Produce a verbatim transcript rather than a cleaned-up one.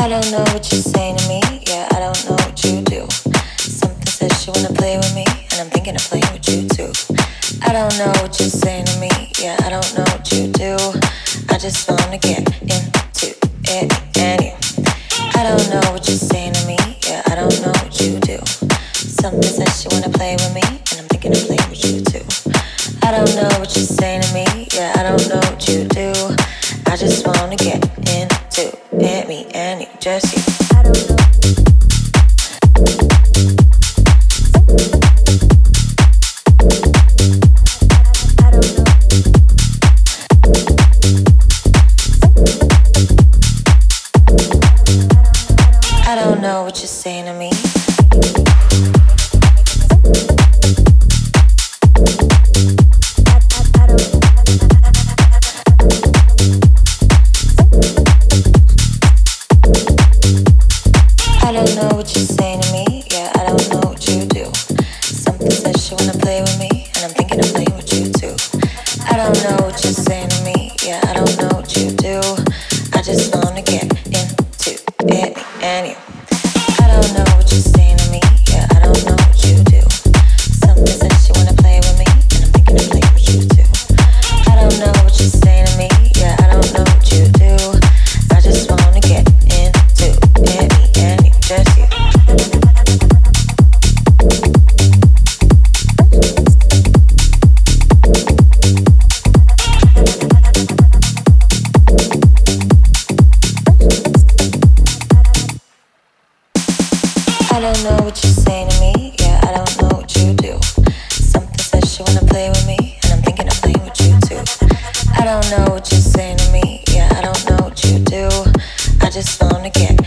I don't know what you're saying to me. Yeah, I don't know what you do. Something says you wanna play with me, and I'm thinking of playing with you too. I don't know what you're saying to me. Yeah, I don't know what you do. I just wanna get into it and you. I don't know what you're saying to me. Yeah, I don't know what you do. Something says you wanna play with me, and I'm thinking of playing with you too. I don't know what you're saying to me. Yeah, I don't know what you do. I just wanna get into it, me and you, just you. I don't know. I don't know. I don't know what you're saying to me. I don't know what you're saying to me. Yeah, I don't know what you do. Something says you wanna play with me, and I'm thinking of playing with you too. I don't know what you're saying to me. Yeah, I don't know what you do. I just wanna get into it, me and you. I don't know what you're saying to me. Yeah, I don't know what you do. Something says you wanna play with me, and I'm thinking of playing with you too. I don't know what you're saying to me. Yeah, I don't know what you do. I just wanna get into it, me and you, just you. I don't know what you're saying to me. Yeah, I don't know what you do. Something says you wanna play with me, and I'm thinking of playing with you too. I don't know what you're saying to me. Yeah, I don't know what you do. I just wanna get